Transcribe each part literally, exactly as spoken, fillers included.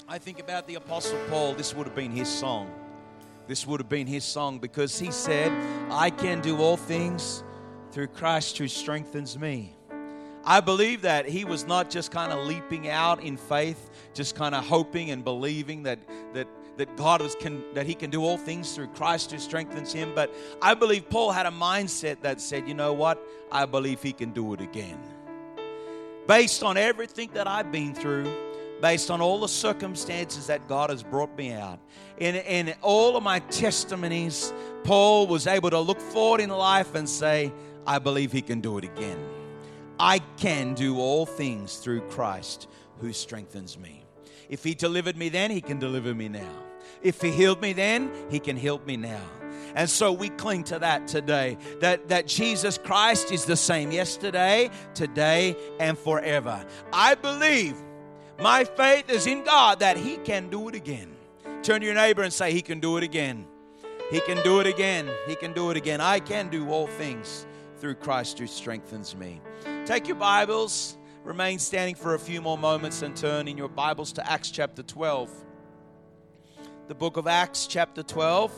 I think about the Apostle Paul. This would have been his song. This would have been his song because he said, I can do all things through Christ who strengthens me. I believe that he was not just kind of leaping out in faith, just kind of hoping and believing that that that God was can that he can do all things through Christ who strengthens him. But I believe Paul had a mindset that said, you know what? I believe he can do it again. Based on everything that I've been through, based on all the circumstances that God has brought me out, in, in all of my testimonies, Paul was able to look forward in life and say, I believe he can do it again. I can do all things through Christ who strengthens me. If he delivered me then, he can deliver me now. If he healed me then, he can heal me now. And so we cling to that today, that, that Jesus Christ is the same yesterday, today, and forever. I believe, my faith is in God that he can do it again. Turn to your neighbor and say, he can do it again. He can do it again. He can do it again. I can do all things through Christ who strengthens me. Take your Bibles, remain standing for a few more moments, and turn in your Bibles to Acts chapter twelve. The book of Acts chapter twelve.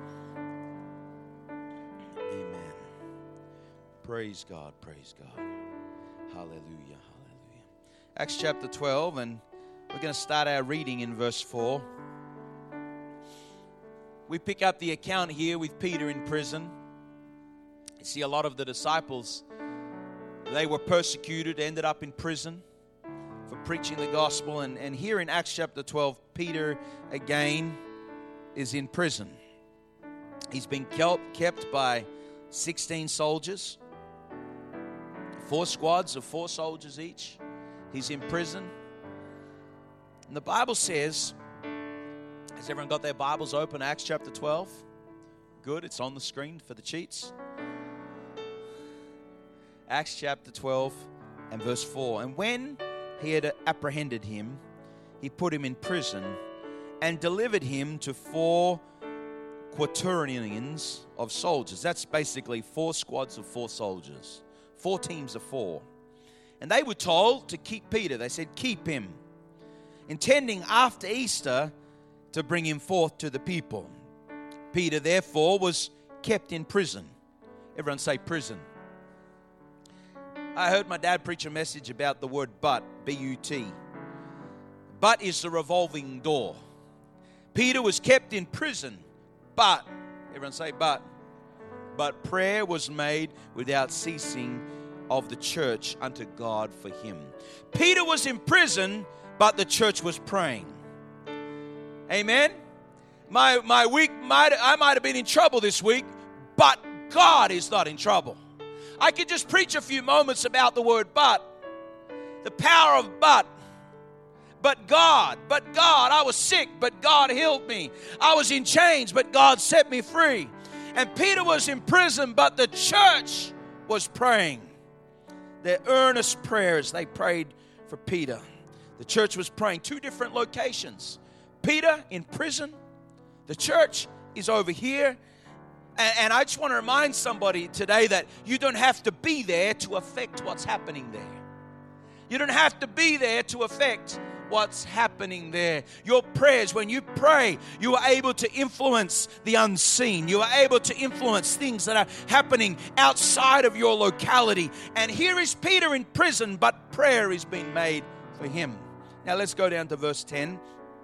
Amen. Praise God, praise God. Hallelujah, hallelujah. Acts chapter twelve, and we're going to start our reading in verse four. We pick up the account here with Peter in prison. You see, a lot of the disciples, they were persecuted, ended up in prison for preaching the gospel. And, and here in Acts chapter twelve, Peter again is in prison. He's been kept by sixteen soldiers, four squads of four soldiers each. He's in prison. And the Bible says, has everyone got their Bibles open? Acts chapter twelve. Good, it's on the screen for the cheats. Acts chapter twelve and verse four. And when he had apprehended him, he put him in prison and delivered him to four quaternions of soldiers. That's basically four squads of four soldiers. Four teams of four. And they were told to keep Peter. They said, keep him, intending after Easter to bring him forth to the people. Peter, therefore, was kept in prison. Everyone say prison. I heard my dad preach a message about the word but, B U T. But is the revolving door. Peter was kept in prison, but, everyone say but, but prayer was made without ceasing of the church unto God for him. Peter was in prison, but the church was praying. Amen? My my week, might I might have been in trouble this week, but God is not in trouble. I could just preach a few moments about the word but, the power of but. But God, but God, I was sick, but God healed me. I was in chains, but God set me free. And Peter was in prison, but the church was praying. Their earnest prayers, they prayed for Peter. The church was praying. Two different locations. Peter in prison. The church is over here. And, and I just want to remind somebody today that you don't have to be there to affect what's happening there. You don't have to be there to affect what's happening there. Your prayers, when you pray, you are able to influence the unseen. You are able to influence things that are happening outside of your locality. And here is Peter in prison, but prayer is being made for him. Now let's go down to verse ten.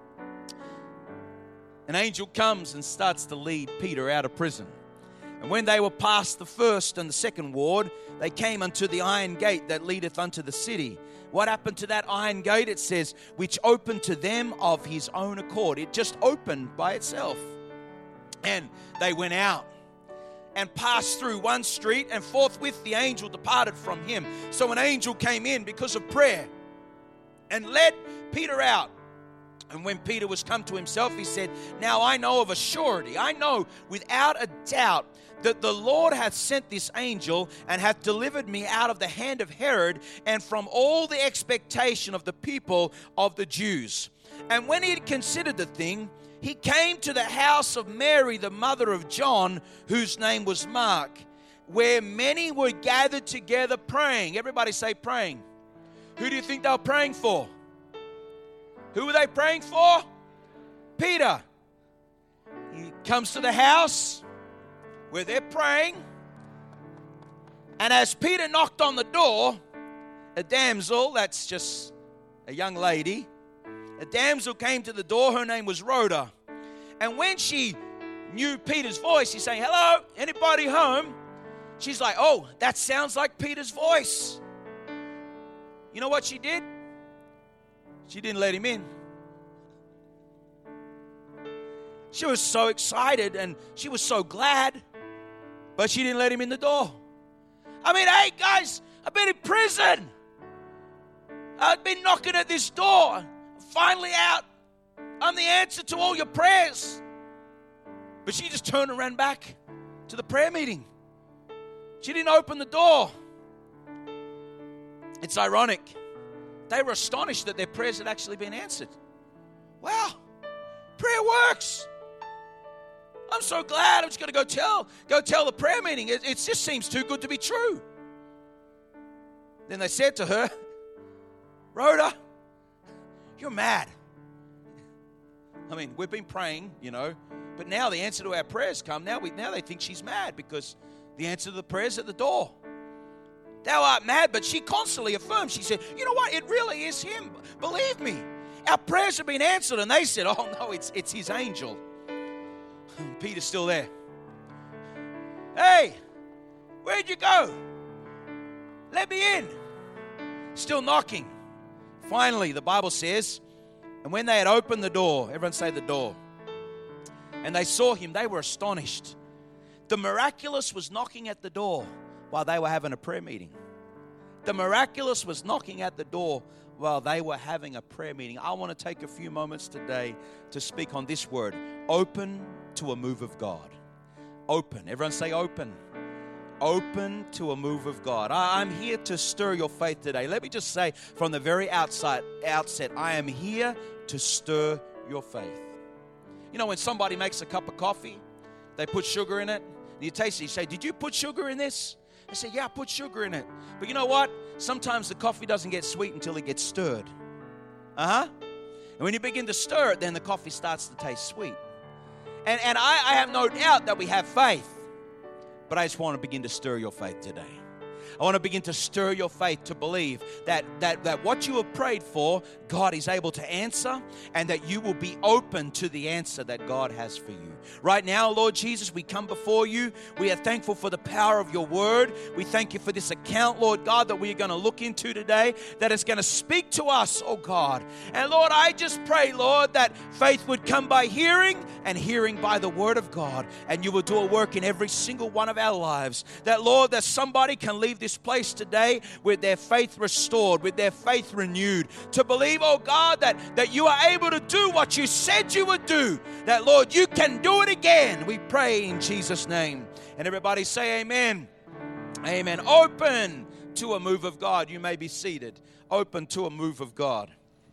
An angel comes and starts to lead Peter out of prison. And when they were past the first and the second ward, they came unto the iron gate that leadeth unto the city. What happened to that iron gate? It says, which opened to them of his own accord. It just opened by itself. And they went out and passed through one street, and forthwith the angel departed from him. So an angel came in because of prayer and led Peter out. And when Peter was come to himself, he said, now I know of a surety, I know without a doubt that the Lord hath sent this angel and hath delivered me out of the hand of Herod and from all the expectation of the people of the Jews. And when he had considered the thing, he came to the house of Mary, the mother of John, whose name was Mark, where many were gathered together praying. Everybody say praying. Who do you think they were praying for? Who were they praying for? Peter. He comes to the house where they're praying. And as Peter knocked on the door, a damsel, that's just a young lady, a damsel came to the door. Her name was Rhoda. And when she knew Peter's voice, he's saying, hello, anybody home? She's like, oh, that sounds like Peter's voice. You know what she did? She didn't let him in. She was so excited and she was so glad, but she didn't let him in the door. I mean, hey, guys, I've been in prison. I've been knocking at this door. I'm finally out. I'm the answer to all your prayers. But she just turned and ran back to the prayer meeting. She didn't open the door. It's ironic. They were astonished that their prayers had actually been answered. Wow, prayer works. I'm so glad. I'm just going to go tell, go tell the prayer meeting. It, it just seems too good to be true. Then they said to her, Rhoda, you're mad. I mean, we've been praying, you know, but now the answer to our prayers come. Now we now they think she's mad because the answer to the prayers at the door. Thou art mad, but she constantly affirmed. She said, you know what? It really is him. Believe me. Our prayers have been answered. And they said, oh, no, it's it's his angel. Peter's still there. Hey, where'd you go? Let me in. Still knocking. Finally, the Bible says, and when they had opened the door, everyone say the door, and they saw him, they were astonished. The miraculous was knocking at the door while they were having a prayer meeting. The miraculous was knocking at the door while they were having a prayer meeting. I want to take a few moments today to speak on this word, open to a move of God. Open. Everyone say open. Open to a move of God. I, I'm here to stir your faith today. Let me just say from the very outside, outset, I am here to stir your faith. You know, when somebody makes a cup of coffee, they put sugar in it, and you taste it, you say, did you put sugar in this? I say, yeah, I put sugar in it. But you know what? Sometimes the coffee doesn't get sweet until it gets stirred. Uh-huh. And when you begin to stir it, then the coffee starts to taste sweet. And, and I, I have no doubt that we have faith. But I just want to begin to stir your faith today. I want to begin to stir your faith to believe that, that, that what you have prayed for, God is able to answer, and that you will be open to the answer that God has for you. Right now, Lord Jesus, we come before you. We are thankful for the power of your word. We thank you for this account, Lord God, that we are going to look into today, that is going to speak to us, oh God. And Lord, I just pray, Lord, that faith would come by hearing, and hearing by the word of God, and you will do a work in every single one of our lives. That, Lord, that somebody can leave this place today with their faith restored, with their faith renewed, to believe, oh God, that, that you are able to do what you said you would do. That, Lord, you can do it again. We pray in Jesus' name. And everybody say amen. Amen. Open to a move of God. You may be seated. Open to a move of God.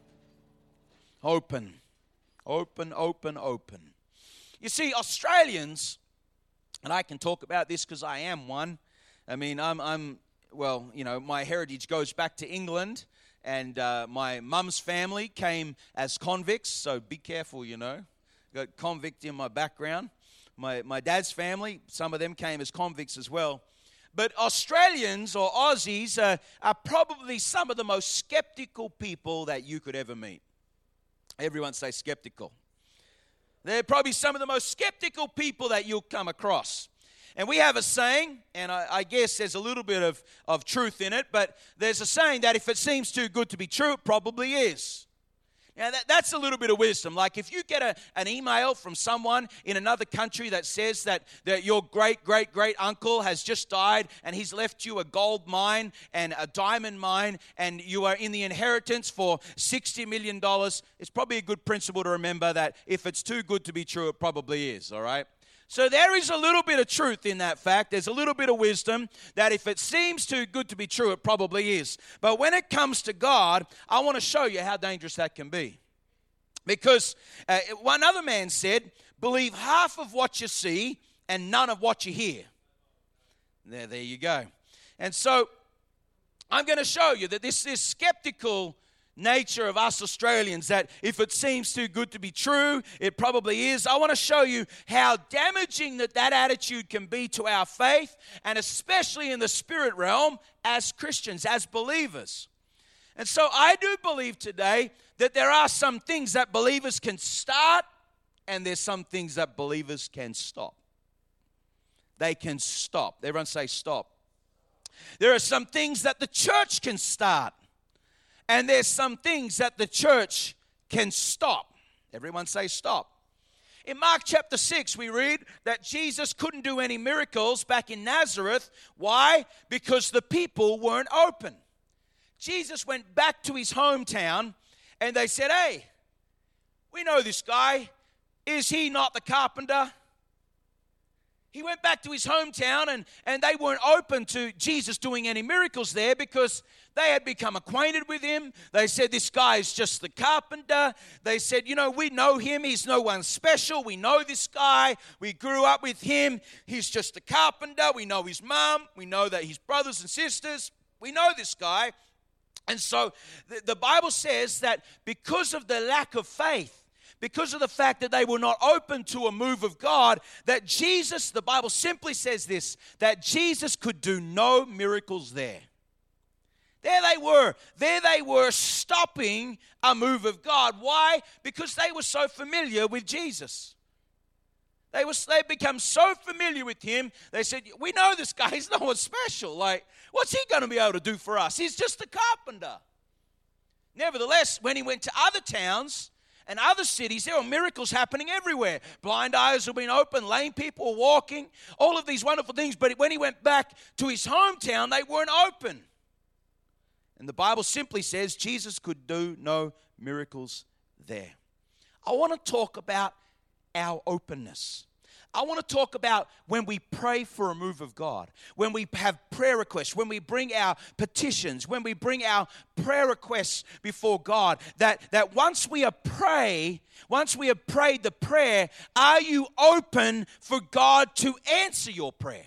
Open. Open, open, open. You see, Australians, and I can talk about this because I am one. I mean, I'm, I'm, well, you know, my heritage goes back to England, and uh, my mum's family came as convicts, so be careful, you know. Got convict in my background. My, my dad's family, some of them came as convicts as well. But Australians or Aussies uh, are probably some of the most skeptical people that you could ever meet. Everyone say skeptical. They're probably some of the most skeptical people that you'll come across. And we have a saying, and I, I guess there's a little bit of, of truth in it, but there's a saying that if it seems too good to be true, it probably is. Now, that, that's a little bit of wisdom. Like if you get a, an email from someone in another country that says that, that your great, great, great uncle has just died and he's left you a gold mine and a diamond mine and you are in the inheritance for sixty million dollars, it's probably a good principle to remember that if it's too good to be true, it probably is, all right? So there is a little bit of truth in that fact. There's a little bit of wisdom that if it seems too good to be true, it probably is. But when it comes to God, I want to show you how dangerous that can be. Because uh, one other man said, believe half of what you see and none of what you hear. There, there you go. And so I'm going to show you that this, this skeptical nature of us Australians that if it seems too good to be true, it probably is. I want to show you how damaging that that attitude can be to our faith, and especially in the spirit realm as Christians, as believers. And so I do believe today that there are some things that believers can start, and there's some things that believers can stop. They can stop. Everyone say stop. There are some things that the church can start, and there's some things that the church can stop. Everyone say stop. In Mark chapter six, we read that Jesus couldn't do any miracles back in Nazareth. Why? Because the people weren't open. Jesus went back to his hometown, and they said, hey, we know this guy. Is he not the carpenter? He went back to his hometown, and, and they weren't open to Jesus doing any miracles there because they had become acquainted with him. They said, this guy is just the carpenter. They said, you know, we know him. He's no one special. We know this guy. We grew up with him. He's just a carpenter. We know his mom. We know that his brothers and sisters. We know this guy. And so the, the Bible says that because of the lack of faith, because of the fact that they were not open to a move of God, that Jesus, the Bible simply says this, that Jesus could do no miracles there. There they were. There they were stopping a move of God. Why? Because they were so familiar with Jesus. They were, they become so familiar with him, they said, we know this guy, he's no one special. Like, what's he going to be able to do for us? He's just a carpenter. Nevertheless, when he went to other towns and other cities, there were miracles happening everywhere. Blind eyes were being opened, lame people were walking, all of these wonderful things. But when he went back to his hometown, they weren't open. And the Bible simply says Jesus could do no miracles there. I want to talk about our openness. I want to talk about when we pray for a move of God, when we have prayer requests, when we bring our petitions, when we bring our prayer requests before God, that, that once we are pray, once we have prayed the prayer, are you open for God to answer your prayer?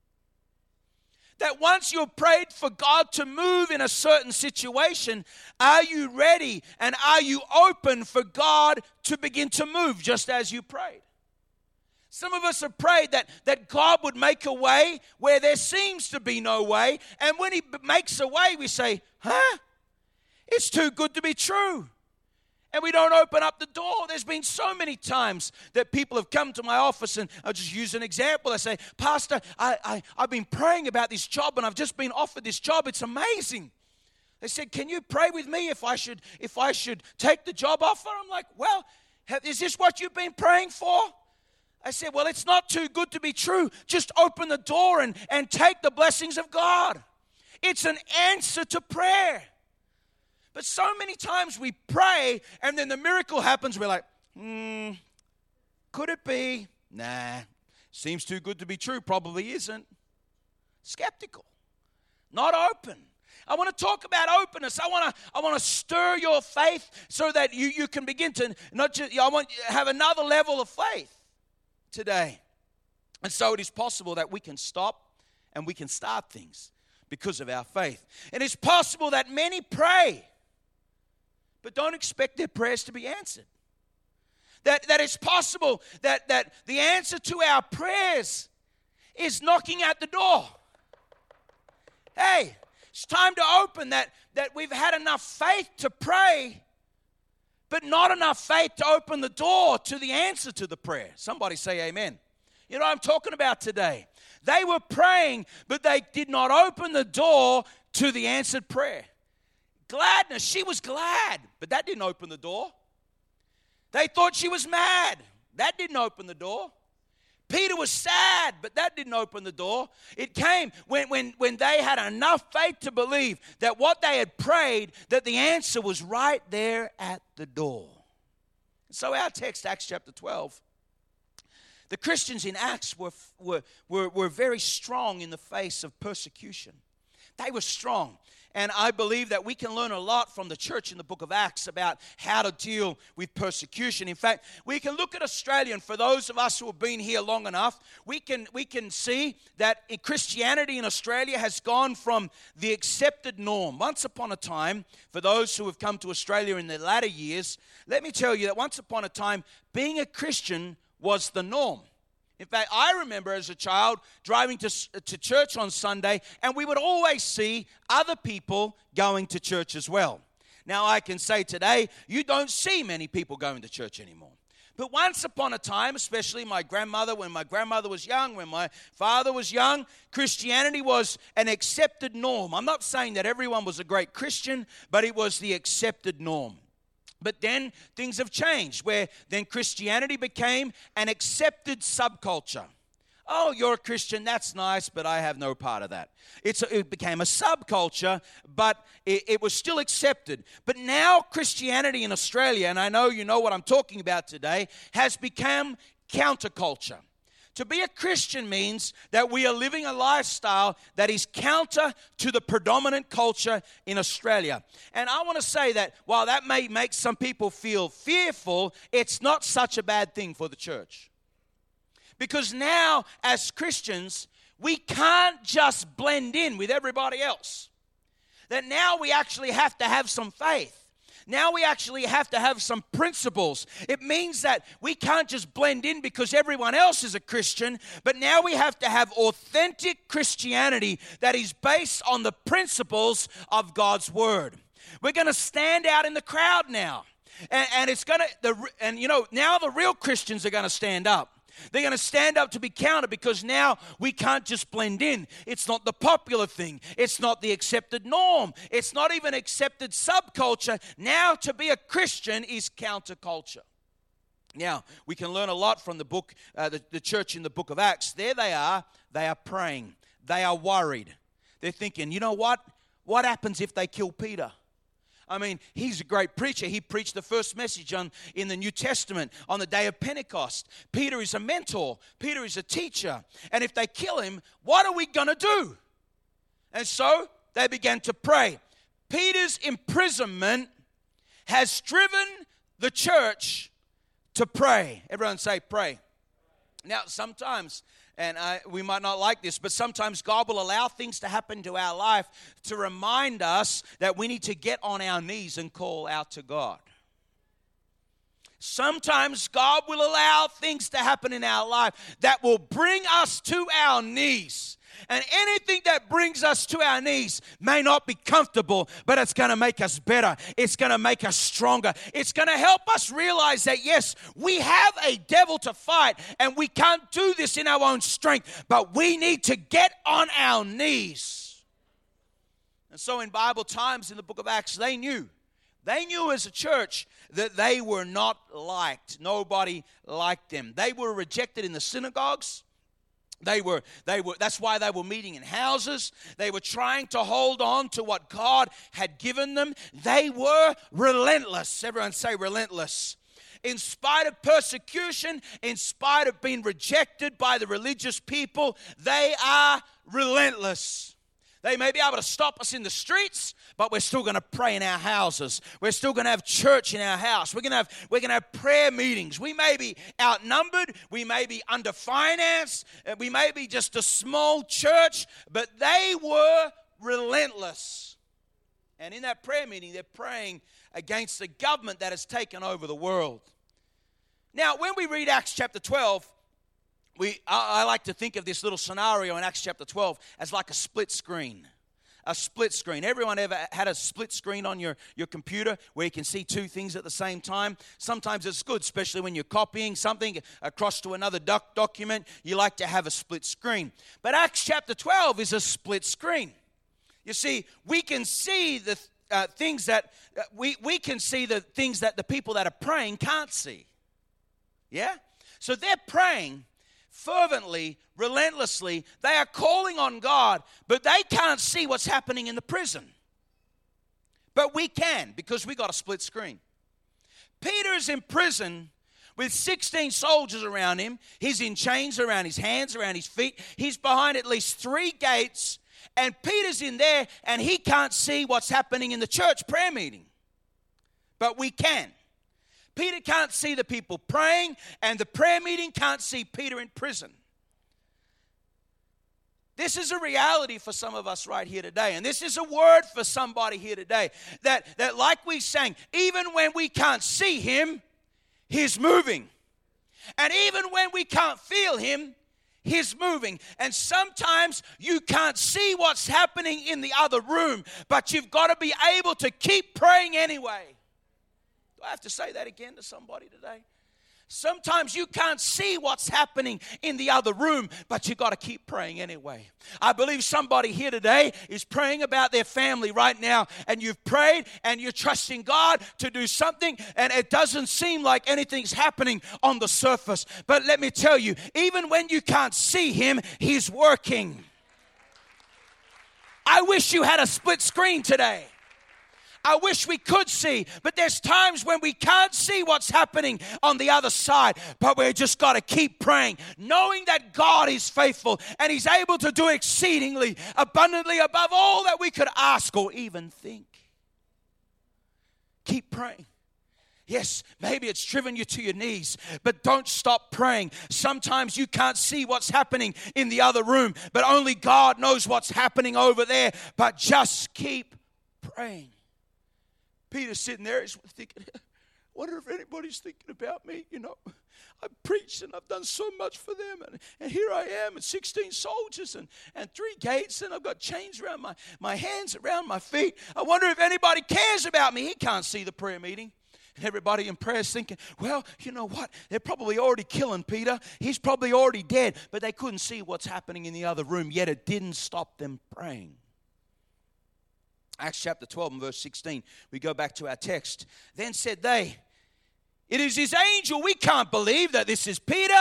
That once you've prayed for God to move in a certain situation, are you ready and are you open for God to begin to move just as you prayed? Some of us have prayed that, that God would make a way where there seems to be no way. And when he makes a way, we say, huh? It's too good to be true. And we don't open up the door. There's been so many times that people have come to my office, and I'll just use an example. They say, Pastor, I, I, I've been praying about this job, and I've just been offered this job. It's amazing. They said, can you pray with me if I should, if I should take the job offer? I'm like, well, have, is this what you've been praying for? I said, well, it's not too good to be true. Just open the door and, and take the blessings of God. It's an answer to prayer. But so many times we pray and then the miracle happens. We're like, hmm, could it be? Nah, seems too good to be true. Probably isn't. Skeptical. Not open. I want to talk about openness. I want to I want to stir your faith so that you, you can begin to, not just, I want you to have another level of faith today. And so it is possible that we can stop and we can start things because of our faith. And it's possible that many pray, but don't expect their prayers to be answered. That, that it's possible that, that the answer to our prayers is knocking at the door. Hey, it's time to open that, that we've had enough faith to pray, but not enough faith to open the door to the answer to the prayer. Somebody say amen. You know what I'm talking about today? They were praying, but they did not open the door to the answered prayer. Gladness, she was glad, but that didn't open the door. They thought she was mad. That didn't open the door. Peter was sad, but that didn't open the door. It came when, when, when they had enough faith to believe that what they had prayed, that the answer was right there at the door. So our text, Acts chapter twelve, the Christians in Acts were, were, were, were very strong in the face of persecution. They were strong. And I believe that we can learn a lot from the church in the book of Acts about how to deal with persecution. In fact, we can look at Australia, and for those of us who have been here long enough, we can we can see that Christianity in Australia has gone from the accepted norm. Once upon a time, for those who have come to Australia in the latter years, let me tell you that once upon a time, being a Christian was the norm. In fact, I remember as a child driving to, to church on Sunday, and we would always see other people going to church as well. Now, I can say today, you don't see many people going to church anymore. But once upon a time, especially my grandmother, when my grandmother was young, when my father was young, Christianity was an accepted norm. I'm not saying that everyone was a great Christian, but it was the accepted norm. But then things have changed, where then Christianity became an accepted subculture. Oh, you're a Christian, that's nice, but I have no part of that. It's a, it became a subculture, but it, it was still accepted. But now Christianity in Australia, and I know you know what I'm talking about today, has become counterculture. To be a Christian means that we are living a lifestyle that is counter to the predominant culture in Australia. And I want to say that while that may make some people feel fearful, it's not such a bad thing for the church. Because now, as Christians, we can't just blend in with everybody else. That now we actually have to have some faith. Now we actually have to have some principles. It means that we can't just blend in because everyone else is a Christian, but now we have to have authentic Christianity that is based on the principles of God's Word. We're going to stand out in the crowd now. And, and it's going to, the, and you know, now the real Christians are going to stand up. They're going to stand up to be counted because now we can't just blend in. It's not the popular thing. It's not the accepted norm. It's not even accepted subculture. Now to be a Christian is counterculture. Now, we can learn a lot from the book, uh, the, the church in the book of Acts. There they are. They are praying. They are worried. They're thinking, you know what? What happens if they kill Peter? I mean, he's a great preacher. He preached the first message on in the New Testament on the day of Pentecost. Peter is a mentor. Peter is a teacher. And if they kill him, what are we going to do? And so they began to pray. Peter's imprisonment has driven the church to pray. Everyone say pray. Now, sometimes, and I, we might not like this, but sometimes God will allow things to happen to our life to remind us that we need to get on our knees and call out to God. Sometimes God will allow things to happen in our life that will bring us to our knees. And anything that brings us to our knees may not be comfortable, but it's going to make us better. It's going to make us stronger. It's going to help us realize that, yes, we have a devil to fight, and we can't do this in our own strength, but we need to get on our knees. And so in Bible times, in the book of Acts, they knew. They knew as a church that they were not liked. Nobody liked them. They were rejected in the synagogues. They were, they were, that's why they were meeting in houses. They were trying to hold on to what God had given them. They were relentless. Everyone say relentless. In spite of persecution, in spite of being rejected by the religious people, they are relentless. They may be able to stop us in the streets, but we're still going to pray in our houses. We're still going to have church in our house. We're going to have we're going to have prayer meetings. We may be outnumbered. We may be underfinanced. We may be just a small church, but they were relentless. And in that prayer meeting, they're praying against the government that has taken over the world. Now, when we read Acts chapter twelve, We, I, I like to think of this little scenario in Acts chapter twelve as like a split screen. A split screen. Everyone ever had a split screen on your, your computer where you can see two things at the same time? Sometimes it's good, especially when you're copying something across to another doc document. You like to have a split screen. But Acts chapter twelve is a split screen. You see, we can see the uh, things that, uh, we, we can see the things that the people that are praying can't see. Yeah? So they're praying fervently, relentlessly. They are calling on God, but they can't see what's happening in the prison. But we can, because we got a split screen. Peter's in prison with sixteen soldiers around him. He's in chains around his hands, around his feet. He's behind at least three gates, And Peter's in there and he can't see what's happening in the church prayer meeting. But we can. Peter can't see the people praying, and the prayer meeting can't see Peter in prison. This is a reality for some of us right here today. And this is a word for somebody here today. That, that like we sang, even when we can't see him, he's moving. And even when we can't feel him, he's moving. And sometimes you can't see what's happening in the other room, but you've got to be able to keep praying anyway. Do I have to say that again to somebody today? Sometimes you can't see what's happening in the other room, but you've got to keep praying anyway. I believe somebody here today is praying about their family right now, and you've prayed and you're trusting God to do something, and it doesn't seem like anything's happening on the surface. But let me tell you, even when you can't see him, he's working. I wish you had a split screen today. I wish we could see, but there's times when we can't see what's happening on the other side, but we've just got to keep praying, knowing that God is faithful and he's able to do exceedingly abundantly above all that we could ask or even think. Keep praying. Yes, maybe it's driven you to your knees, but don't stop praying. Sometimes you can't see what's happening in the other room, but only God knows what's happening over there, but just keep praying. Peter's sitting there, he's thinking, I wonder if anybody's thinking about me. You know, I've preached and I've done so much for them. And, and here I am with sixteen soldiers and, and three gates, and I've got chains around my, my hands, around my feet. I wonder if anybody cares about me. He can't see the prayer meeting. And everybody in prayer is thinking, well, you know what? They're probably already killing Peter. He's probably already dead. But they couldn't see what's happening in the other room, yet it didn't stop them praying. Acts chapter twelve and verse sixteen, we go back to our text. Then said they, it is his angel. We can't believe that this is Peter.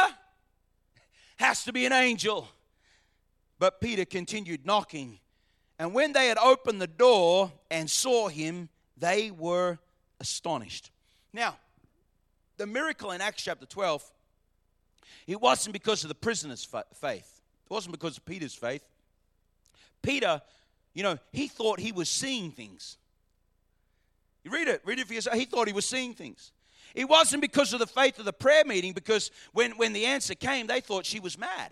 Has to be an angel. But Peter continued knocking. And when they had opened the door and saw him, they were astonished. Now, the miracle in Acts chapter twelve, it wasn't because of the prisoner's faith. It wasn't because of Peter's faith. Peter, you know, he thought he was seeing things. You read it. Read it for yourself. He thought he was seeing things. It wasn't because of the faith of the prayer meeting, because when, when the answer came, they thought she was mad.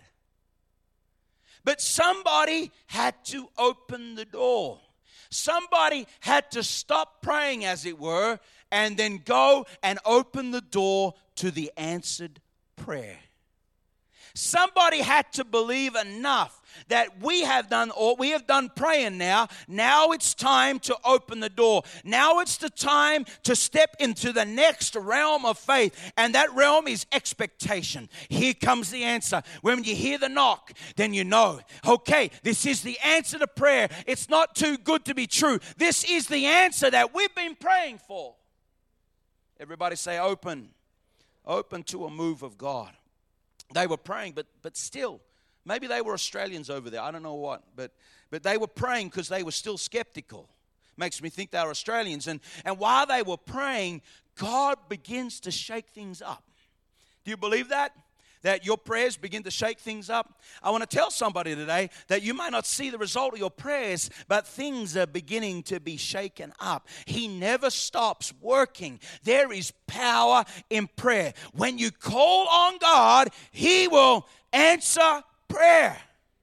But somebody had to open the door. Somebody had to stop praying, as it were, and then go and open the door to the answered prayer. Somebody had to believe enough that we have done or we have done praying now. Now it's time to open the door. Now it's the time to step into the next realm of faith. And that realm is expectation. Here comes the answer. When you hear the knock, then you know, okay, this is the answer to prayer. It's not too good to be true. This is the answer that we've been praying for. Everybody say open. Open to a move of God. They were praying, but but still, maybe they were Australians over there. I don't know what, but but they were praying because they were still skeptical. Makes me think they were Australians. And, and while they were praying, God begins to shake things up. Do you believe that? That your prayers begin to shake things up? I want to tell somebody today that you might not see the result of your prayers, but things are beginning to be shaken up. He never stops working. There is power in prayer. When you call on God, He will answer prayer.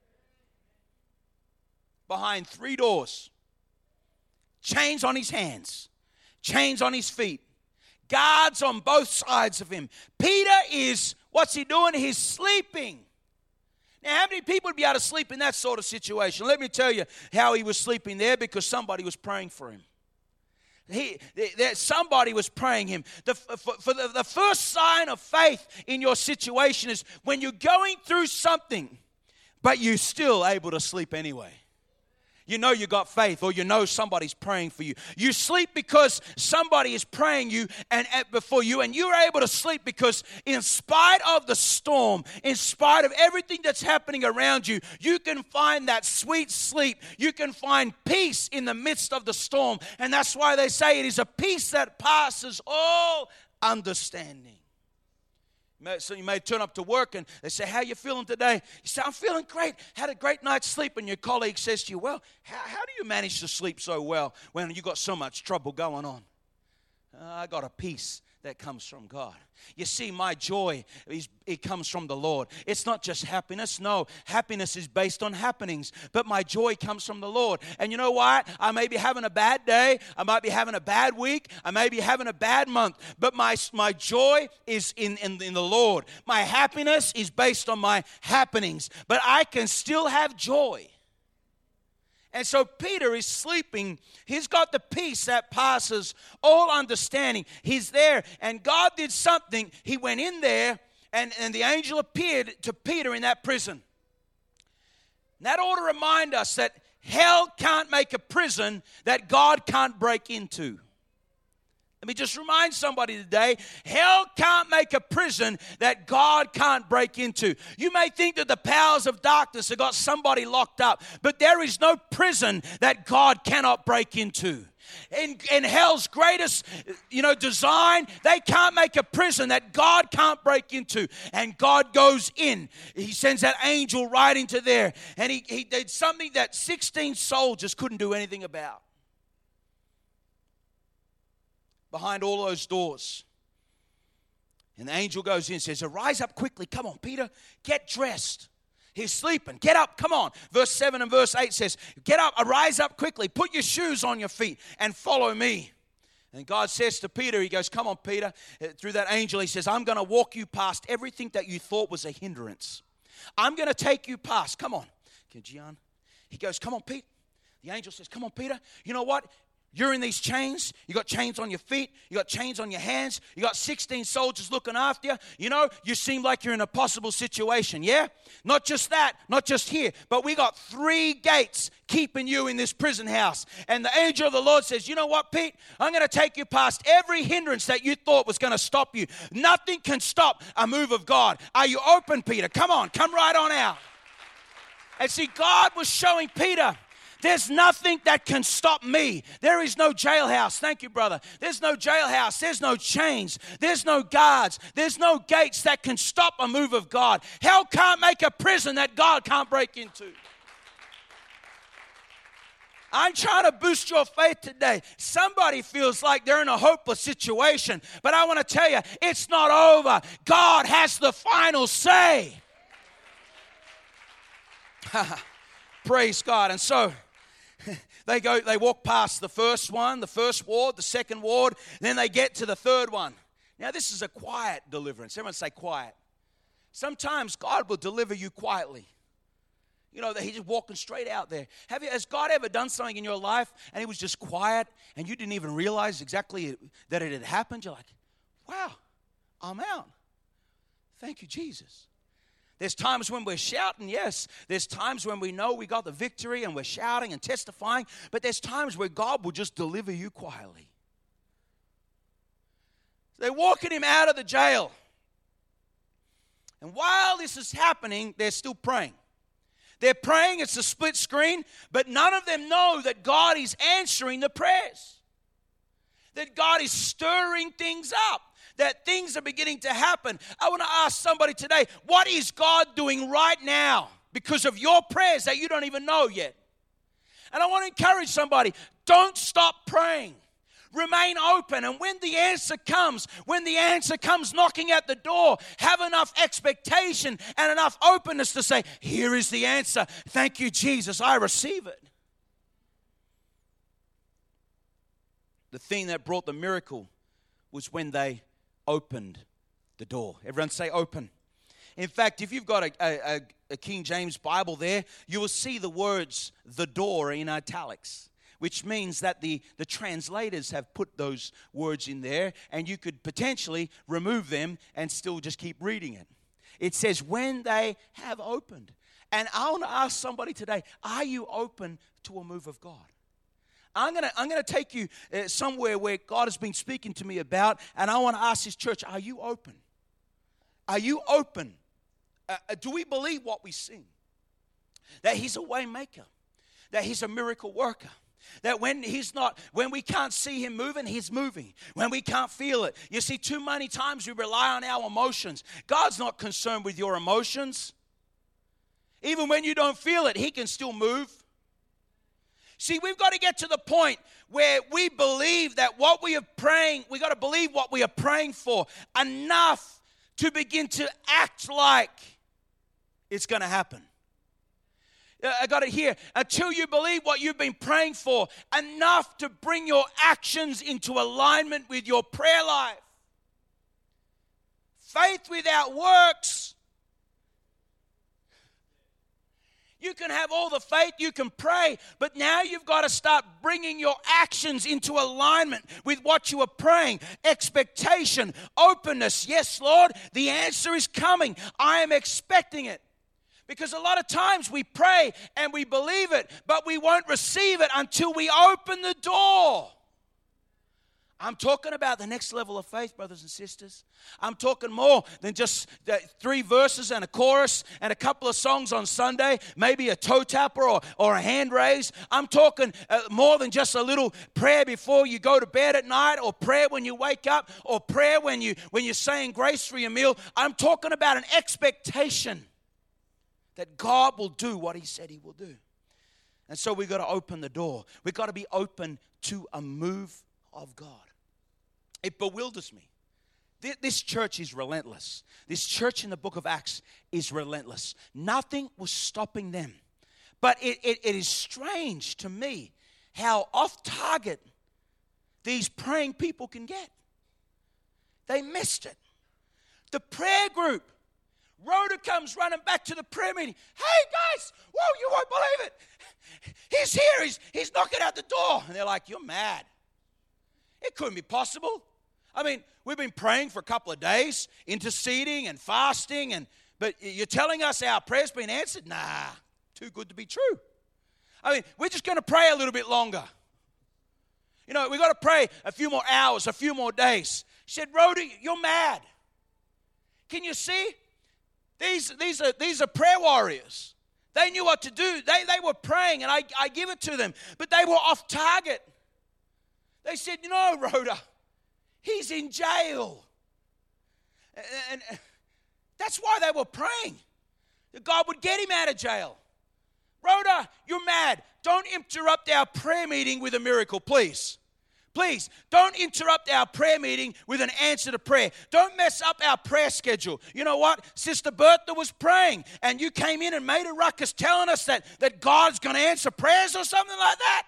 Behind three doors, chains on his hands, chains on his feet, guards on both sides of him. Peter is, what's he doing? He's sleeping. Now, how many people would be able to sleep in that sort of situation? Let me tell you how he was sleeping there, because somebody was praying for him. He, there, somebody was praying him. The, for for the, the first sign of faith in your situation is when you're going through something, but you're still able to sleep anyway. You know you got faith, or you know somebody's praying for you. You sleep because somebody is praying you and, and before you, and you're able to sleep because in spite of the storm, in spite of everything that's happening around you, you can find that sweet sleep. You can find peace in the midst of the storm. And that's why they say it is a peace that passes all understanding. So you may turn up to work and they say, how you feeling today? You say, I'm feeling great. Had a great night's sleep. And your colleague says to you, well, how, how do you manage to sleep so well when you got so much trouble going on? Uh, I got a peace that comes from God. You see, my joy, is, it comes from the Lord. It's not just happiness. No, happiness is based on happenings. But my joy comes from the Lord. And you know what? I may be having a bad day. I might be having a bad week. I may be having a bad month. But my, my joy is in, in, in the Lord. My happiness is based on my happenings. But I can still have joy. And so Peter is sleeping. He's got the peace that passes all understanding. He's there, and God did something. He went in there, and, and the angel appeared to Peter in that prison. And that ought to remind us that hell can't make a prison that God can't break into. Let me just remind somebody today, hell can't make a prison that God can't break into. You may think that the powers of darkness have got somebody locked up, but there is no prison that God cannot break into. In, in hell's greatest, you know, design, they can't make a prison that God can't break into. And God goes in. He sends that angel right into there. And he, he did something that sixteen soldiers couldn't do anything about. Behind all those doors. And the angel goes in and says, arise up quickly. Come on, Peter, get dressed. He's sleeping. Get up, come on. Verse seven and verse eight says, get up, arise up quickly. Put your shoes on your feet and follow me. And God says to Peter, he goes, come on, Peter. Through that angel, he says, I'm going to walk you past everything that you thought was a hindrance. I'm going to take you past. Come on. Gian. He goes, come on, Pete. The angel says, come on, Peter. You know what? You're in these chains. You got chains on your feet. You got chains on your hands. You got sixteen soldiers looking after you. You know, you seem like you're in a possible situation, yeah? Not just that, not just here, but we got three gates keeping you in this prison house. And the angel of the Lord says, you know what, Pete? I'm going to take you past every hindrance that you thought was going to stop you. Nothing can stop a move of God. Are you open, Peter? Come on, come right on out. And see, God was showing Peter, there's nothing that can stop me. There is no jailhouse. Thank you, brother. There's no jailhouse. There's no chains. There's no guards. There's no gates that can stop a move of God. Hell can't make a prison that God can't break into. I'm trying to boost your faith today. Somebody feels like they're in a hopeless situation, but I want to tell you, it's not over. God has the final say. Praise God. And so they go, they walk past the first one, the first ward, the second ward, then they get to the third one. Now, this is a quiet deliverance. Everyone say quiet. Sometimes God will deliver you quietly. You know, that he's just walking straight out there. Have you, has God ever done something in your life and it was just quiet and you didn't even realize exactly that it had happened? You're like, wow, I'm out. Thank you, Jesus. There's times when we're shouting, yes. There's times when we know we got the victory and we're shouting and testifying. But there's times where God will just deliver you quietly. They're walking him out of the jail. And while this is happening, they're still praying. They're praying, it's a split screen, but none of them know that God is answering the prayers. That God is stirring things up. That things are beginning to happen. I want to ask somebody today, what is God doing right now because of your prayers that you don't even know yet? And I want to encourage somebody, don't stop praying. Remain open, and when the answer comes, when the answer comes knocking at the door, have enough expectation and enough openness to say, here is the answer. Thank you, Jesus. I receive it. The thing that brought the miracle was when they opened the door. Everyone say open. In fact, if you've got a, a, a King James Bible there, you will see the words the door in italics, which means that the, the translators have put those words in there and you could potentially remove them and still just keep reading it. It says when they have opened. And I want to ask somebody today, are you open to a move of God? I'm going to I'm going to take you uh, somewhere where God has been speaking to me about, and I want to ask His church, are you open? Are you open? Uh, do we believe what we sing? That He's a way maker, that He's a miracle worker, That when he's not, when we can't see him moving, he's moving. When we can't feel it. You see, too many times we rely on our emotions. God's not concerned with your emotions. Even when you don't feel it, he can still move. See, we've got to get to the point where we believe that what we are praying, we've got to believe what we are praying for enough to begin to act like it's going to happen. I got it here. Until you believe what you've been praying for enough to bring your actions into alignment with your prayer life. Faith without works. You can have all the faith, you can pray, but now you've got to start bringing your actions into alignment with what you are praying. Expectation, openness. Yes, Lord, the answer is coming. I am expecting it. Because a lot of times we pray and we believe it, but we won't receive it until we open the door. I'm talking about the next level of faith, brothers and sisters. I'm talking more than just three verses and a chorus and a couple of songs on Sunday, maybe a toe tapper or, or a hand raise. I'm talking uh, more than just a little prayer before you go to bed at night, or prayer when you wake up, or prayer when, you, when you're saying grace for your meal. I'm talking about an expectation that God will do what he said he will do. And so we've got to open the door. We've got to be open to a move of God. It bewilders me. This church is relentless. This church in the book of Acts is relentless. Nothing was stopping them. But it, it, it is strange to me how off target these praying people can get. They missed it. The prayer group. Rhoda comes running back to the prayer meeting. Hey, guys, whoa, you won't believe it. He's here. He's, he's knocking out the door. And they're like, you're mad. It couldn't be possible. I mean, we've been praying for a couple of days, interceding and fasting, and but you're telling us our prayer's been answered? Nah, too good to be true. I mean, we're just going to pray a little bit longer. You know, we've got to pray a few more hours, a few more days. She said, Rhoda, you're mad. Can you see? These, these, are, these are prayer warriors. They knew what to do. They, they were praying, and I, I give it to them. But they were off target. They said, you know, Rhoda, he's in jail. And, and that's why they were praying, that God would get him out of jail. Rhoda, you're mad. Don't interrupt our prayer meeting with a miracle, please. Please, don't interrupt our prayer meeting with an answer to prayer. Don't mess up our prayer schedule. You know what? Sister Bertha was praying, and you came in and made a ruckus telling us that, that God's going to answer prayers or something like that.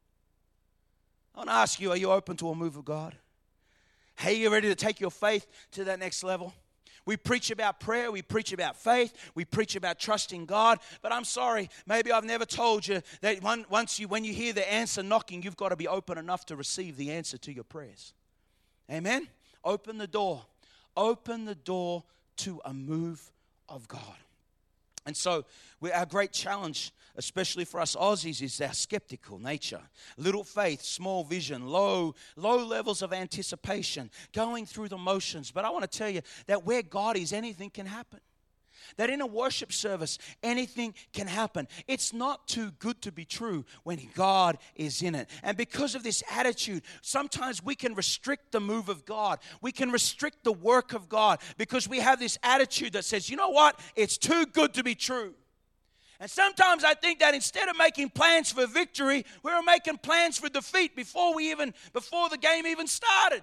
I want to ask you, are you open to a move of God? Hey, you ready to take your faith to that next level? We preach about prayer, we preach about faith, we preach about trusting God. But I'm sorry, maybe I've never told you that one, once you, when you hear the answer knocking, you've got to be open enough to receive the answer to your prayers. Amen? Open the door. Open the door to a move of God. And so we, our great challenge, especially for us Aussies, is our skeptical nature. Little faith, small vision, low, low levels of anticipation, going through the motions. But I want to tell you that where God is, anything can happen. That in a worship service, anything can happen. It's not too good to be true when God is in it. And because of this attitude, sometimes we can restrict the move of God. We can restrict the work of God because we have this attitude that says, you know what? It's too good to be true. And sometimes I think that instead of making plans for victory, we're making plans for defeat before we even, before the game even started.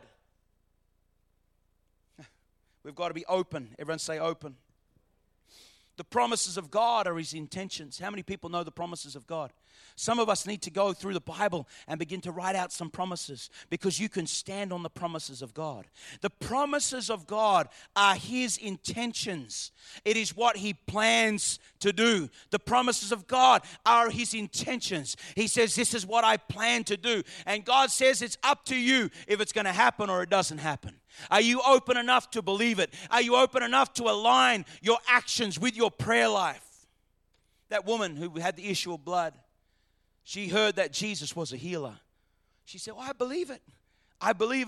We've got to be open. Everyone say open. The promises of God are his intentions. How many people know the promises of God? Some of us need to go through the Bible and begin to write out some promises because you can stand on the promises of God. The promises of God are his intentions. It is what he plans to do. The promises of God are his intentions. He says, this is what I plan to do. And God says it's up to you if it's going to happen or it doesn't happen. Are you open enough to believe it? Are you open enough to align your actions with your prayer life? That woman who had the issue of blood, she heard that Jesus was a healer. She said, well, I believe it. I believe it.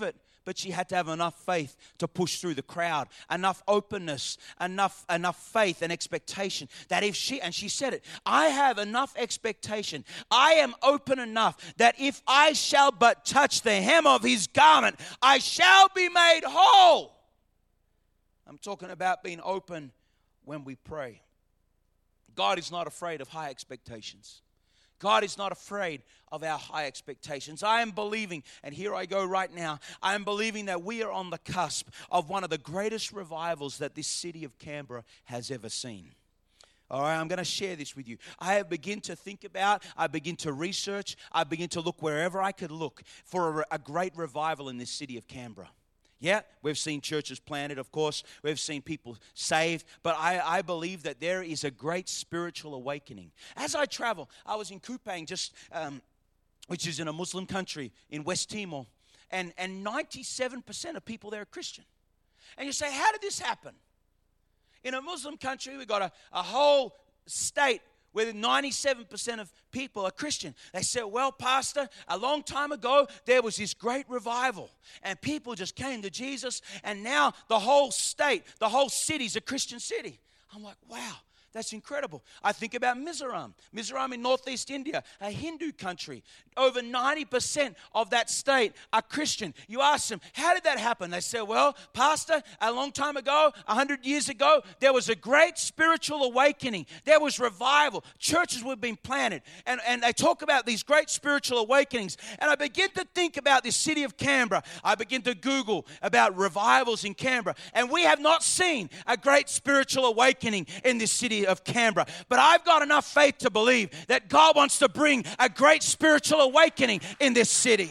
but she had to have enough faith to push through the crowd, enough openness, enough enough faith and expectation that if she, and she said it, I have enough expectation. I am open enough that if I shall but touch the hem of his garment, I shall be made whole. I'm talking about being open when we pray. God is not afraid of high expectations. God is not afraid of our high expectations. I am believing, and here I go right now, I am believing that we are on the cusp of one of the greatest revivals that this city of Canberra has ever seen. All right, I'm going to share this with you. I have begun to think about, I begin to research, I begin to look wherever I could look for a, a great revival in this city of Canberra. Yeah, we've seen churches planted, of course. We've seen people saved. But I, I believe that there is a great spiritual awakening. As I travel, I was in Kupang, just, um, which is in a Muslim country in West Timor. And, and ninety-seven percent of people there are Christian. And you say, how did this happen? In a Muslim country, we've got a, a whole state where ninety-seven percent of people are Christian. They said, well, Pastor, a long time ago, there was this great revival, and people just came to Jesus, and now the whole state, the whole city's a Christian city. I'm like, wow, that's incredible. I think about Mizoram. Mizoram in northeast India, a Hindu country. Over ninety percent of that state are Christian. You ask them, how did that happen? They say, well, Pastor, a long time ago, one hundred years ago, there was a great spiritual awakening. There was revival. Churches were being planted. And, and they talk about these great spiritual awakenings. And I begin to think about this city of Canberra. I begin to Google about revivals in Canberra. And we have not seen a great spiritual awakening in this city of Canberra. But I've got enough faith to believe that God wants to bring a great spiritual awakening in this city.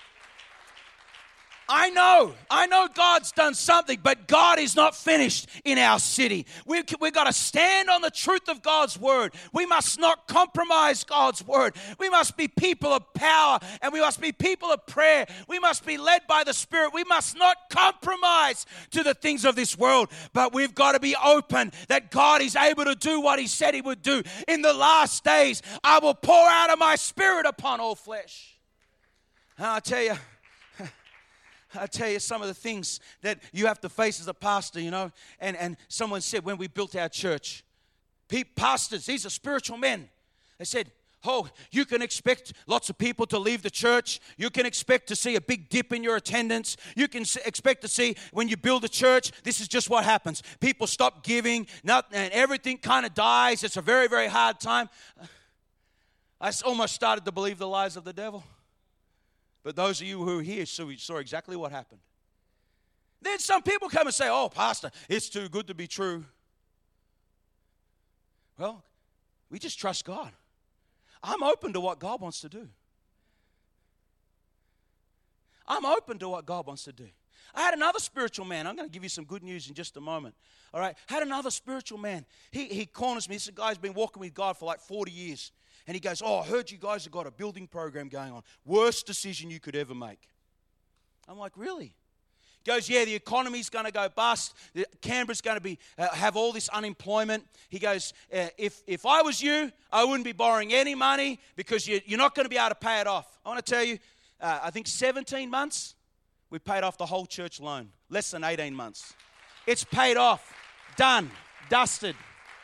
I know, I know God's done something, but God is not finished in our city. We've, we've got to stand on the truth of God's word. We must not compromise God's word. We must be people of power, and we must be people of prayer. We must be led by the Spirit. We must not compromise to the things of this world, but we've got to be open that God is able to do what he said he would do. In the last days, I will pour out of my Spirit upon all flesh. And I tell you, I tell you some of the things that you have to face as a pastor, you know. And, and someone said when we built our church, pastors, these are spiritual men. They said, oh, you can expect lots of people to leave the church. You can expect to see a big dip in your attendance. You can expect to see when you build a church, this is just what happens. People stop giving, not, and everything kind of dies. It's a very, very hard time. I almost started to believe the lies of the devil. But those of you who are here saw, saw exactly what happened. Then some people come and say, oh, Pastor, it's too good to be true. Well, we just trust God. I'm open to what God wants to do. I'm open to what God wants to do. I had another spiritual man. I'm going to give you some good news in just a moment. All right. I had another spiritual man. He, he corners me. This guy's been walking with God for like forty years. And he goes, oh, I heard you guys have got a building program going on. Worst decision you could ever make. I'm like, really? He goes, yeah, the economy's going to go bust. The, Canberra's going to be uh, have all this unemployment. He goes, uh, if, if I was you, I wouldn't be borrowing any money because you, you're not going to be able to pay it off. I want to tell you, uh, I think seventeen months, we paid off the whole church loan. Less than eighteen months. It's paid off. Done. Dusted.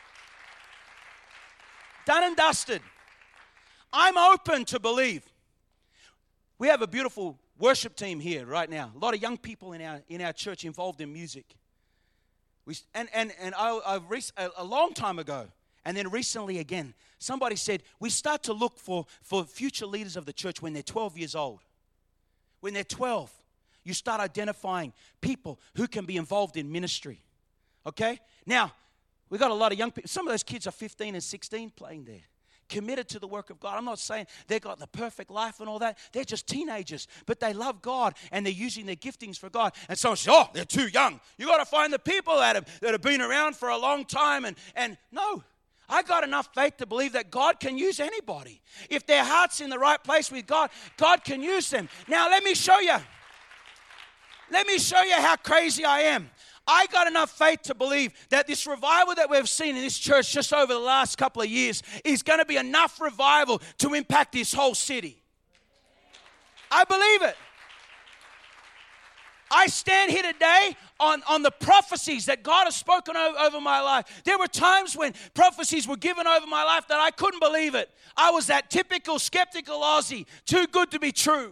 Done and dusted. I'm open to believe. We have a beautiful worship team here right now. A lot of young people in our in our church involved in music. We, and and and I, I a, a long time ago, and then recently again, somebody said we start to look for, for future leaders of the church when they're twelve years old. When they're twelve, you start identifying people who can be involved in ministry. Okay? Now, we've got a lot of young people. Some of those kids are fifteen and sixteen playing there. Committed to the work of God. I'm not saying they've got the perfect life and all that. They're just teenagers, but they love God and they're using their giftings for God. And someone says, oh, they're too young. You got to find the people that have, that have been around for a long time. And, and no, I got enough faith to believe that God can use anybody. If their heart's in the right place with God, God can use them. Now, let me show you. Let me show you how crazy I am. I got enough faith to believe that this revival that we've seen in this church just over the last couple of years is going to be enough revival to impact this whole city. I believe it. I stand here today on, on the prophecies that God has spoken over, over my life. There were times when prophecies were given over my life that I couldn't believe it. I was that typical skeptical Aussie, too good to be true.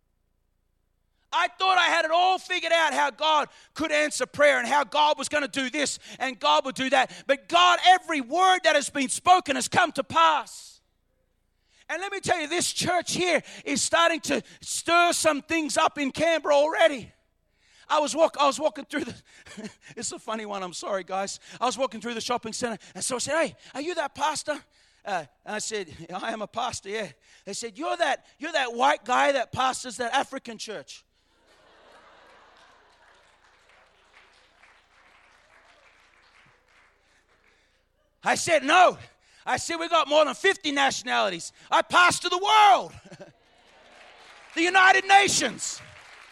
I thought I had it all figured out how God could answer prayer and how God was going to do this and God would do that. But God, every word that has been spoken has come to pass. And let me tell you, this church here is starting to stir some things up in Canberra already. I was walk. I was walking through the. It's a funny one. I'm sorry, guys. I was walking through the shopping center, and so I said, "Hey, are you that pastor?" Uh, and I said, "I am a pastor." Yeah. They said, "You're that. You're that white guy that pastors that African church." I said, "No." I said, "We got more than fifty nationalities. I pastor the world, the United Nations."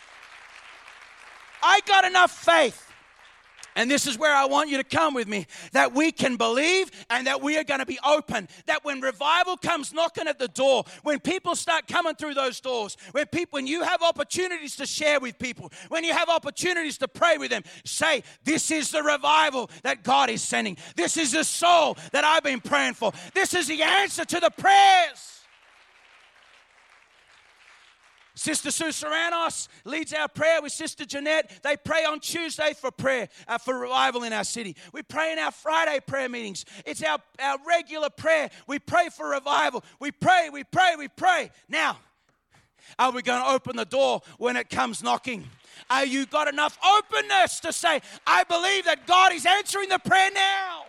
I got enough faith, and this is where I want you to come with me, that we can believe and that we are going to be open, that when revival comes knocking at the door, when people start coming through those doors, when people, when you have opportunities to share with people, when you have opportunities to pray with them, say, "This is the revival that God is sending. This is the soul that I've been praying for. This is the answer to the prayers." Sister Sue Serranos leads our prayer with Sister Jeanette. They pray on Tuesday for prayer, uh, for revival in our city. We pray in our Friday prayer meetings. It's our, our regular prayer. We pray for revival. We pray, we pray, we pray. Now, are we going to open the door when it comes knocking? Are you got enough openness to say, "I believe that God is answering the prayer now"?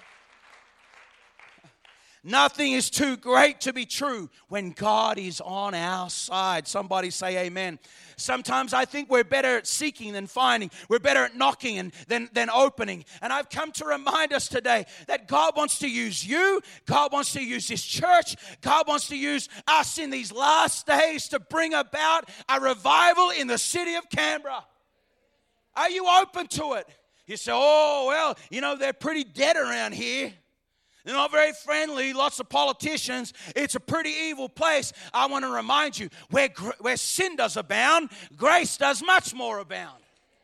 Nothing is too great to be true when God is on our side. Somebody say amen. Sometimes I think we're better at seeking than finding. We're better at knocking and, than, than opening. And I've come to remind us today that God wants to use you. God wants to use this church. God wants to use us in these last days to bring about a revival in the city of Canberra. Are you open to it? You say, "Oh, well, you know, they're pretty dead around here. They're not very friendly, lots of politicians. It's a pretty evil place." I want to remind you, where, where sin does abound, grace does much more abound.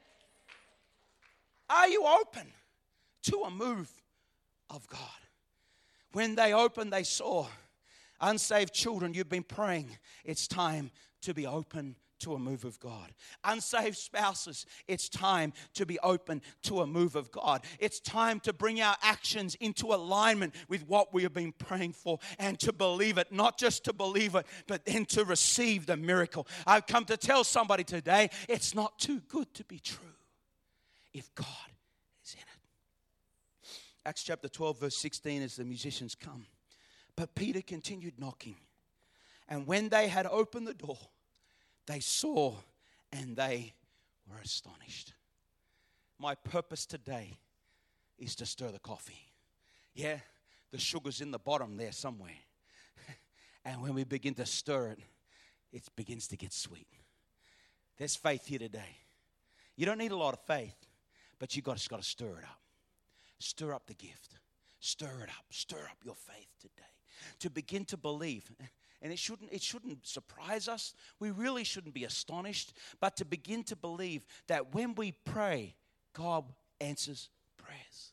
Are you open to a move of God? When they opened, they saw unsaved children. You've been praying. It's time to be open to a move of God. Unsaved spouses, it's time to be open to a move of God. It's time to bring our actions into alignment with what we have been praying for and to believe it, not just to believe it, but then to receive the miracle. I've come to tell somebody today, it's not too good to be true if God is in it. Acts chapter twelve, verse sixteen, as the musicians come. But Peter continued knocking, and when they had opened the door, they saw and they were astonished. My purpose today is to stir the coffee. Yeah, the sugar's in the bottom there somewhere. And when we begin to stir it, it begins to get sweet. There's faith here today. You don't need a lot of faith, but you got just got to stir it up. Stir up the gift. Stir it up. Stir up your faith today. To begin to believe. And it shouldn't, it shouldn't surprise us. We really shouldn't be astonished. But to begin to believe that when we pray, God answers prayers.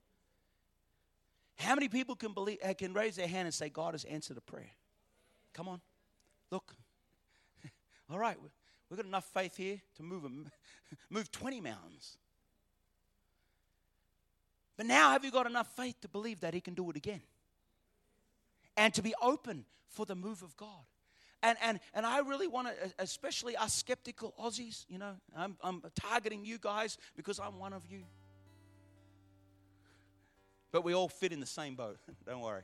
How many people can believe, uh, can raise their hand and say, "God has answered a prayer"? Come on. Look. All right. We've got enough faith here to move, a, move twenty mountains. But now have you got enough faith to believe that He can do it again? And to be open for the move of God. And and and I really want to, especially us skeptical Aussies, you know, I'm, I'm targeting you guys because I'm one of you. But we all fit in the same boat. Don't worry.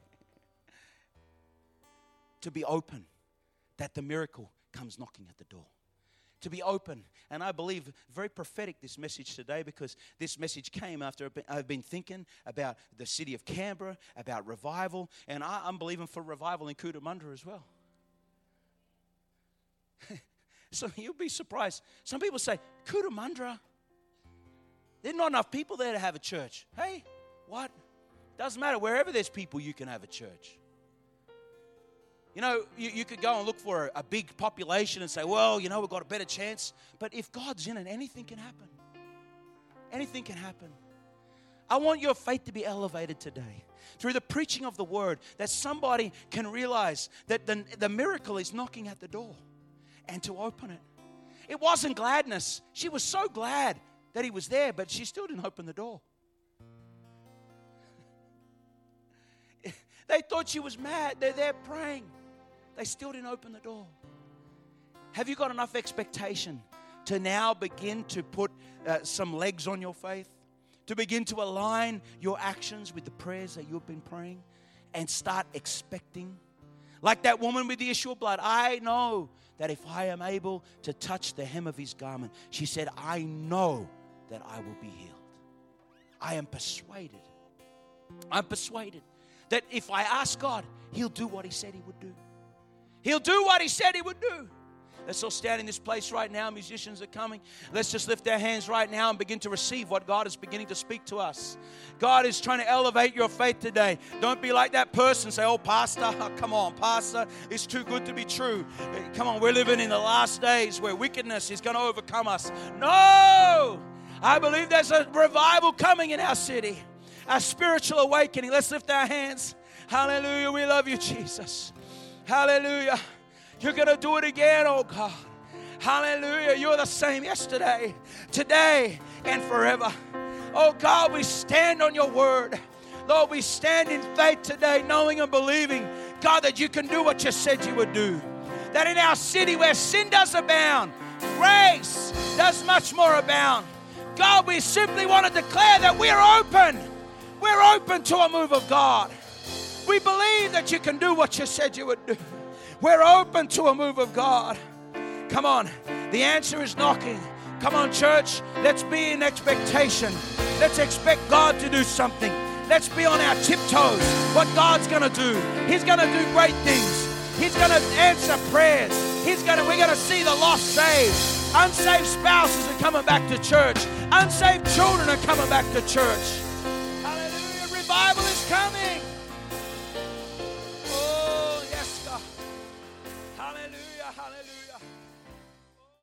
To be open that the miracle comes knocking at the door. To be open. And I believe very prophetic this message today, because this message came after I've been thinking about the city of Canberra, about revival, and I, I'm believing for revival in Cootamundra as well. So you'll be surprised. Some people say, "Cootamundra? There's not enough people there to have a church." Hey, what? Doesn't matter. Wherever there's people, you can have a church. You know, you, you could go and look for a, a big population and say, well, you know, we've got a better chance. But if God's in it, anything can happen. Anything can happen. I want your faith to be elevated today through the preaching of the word, that somebody can realize that the, the miracle is knocking at the door and to open it. It wasn't gladness. She was so glad that he was there, but she still didn't open the door. They thought she was mad. They're there praying. They still didn't open the door. Have you got enough expectation to now begin to put uh, some legs on your faith? To begin to align your actions with the prayers that you've been praying and start expecting? Like that woman with the issue of blood. I know that if I am able to touch the hem of his garment, she said, I know that I will be healed. I am persuaded. I'm persuaded that if I ask God, he'll do what he said he would do. He'll do what he said he would do. Let's all stand in this place right now. Musicians are coming. Let's just lift our hands right now and begin to receive what God is beginning to speak to us. God is trying to elevate your faith today. Don't be like that person. Say, oh, pastor, oh, come on, pastor. It's too good to be true. Come on, we're living in the last days where wickedness is going to overcome us. No! I believe there's a revival coming in our city. A spiritual awakening. Let's lift our hands. Hallelujah. We love you, Jesus. Hallelujah. You're going to do it again, oh God. Hallelujah. You're the same yesterday, today, and forever. Oh God, we stand on your word. Lord, we stand in faith today, knowing and believing, God, that you can do what you said you would do. That in our city where sin does abound, grace does much more abound. God, we simply want to declare that we're open. We're open to a move of God. We believe that you can do what you said you would do. We're open to a move of God. Come on. The answer is knocking. Come on, church. Let's be in expectation. Let's expect God to do something. Let's be on our tiptoes. What God's going to do. He's going to do great things. He's going to answer prayers. He's going to, we're going to see the lost saved. Unsaved spouses are coming back to church. Unsaved children are coming back to church. Hallelujah. Revival is coming. Oh, yes, God. Hallelujah, hallelujah.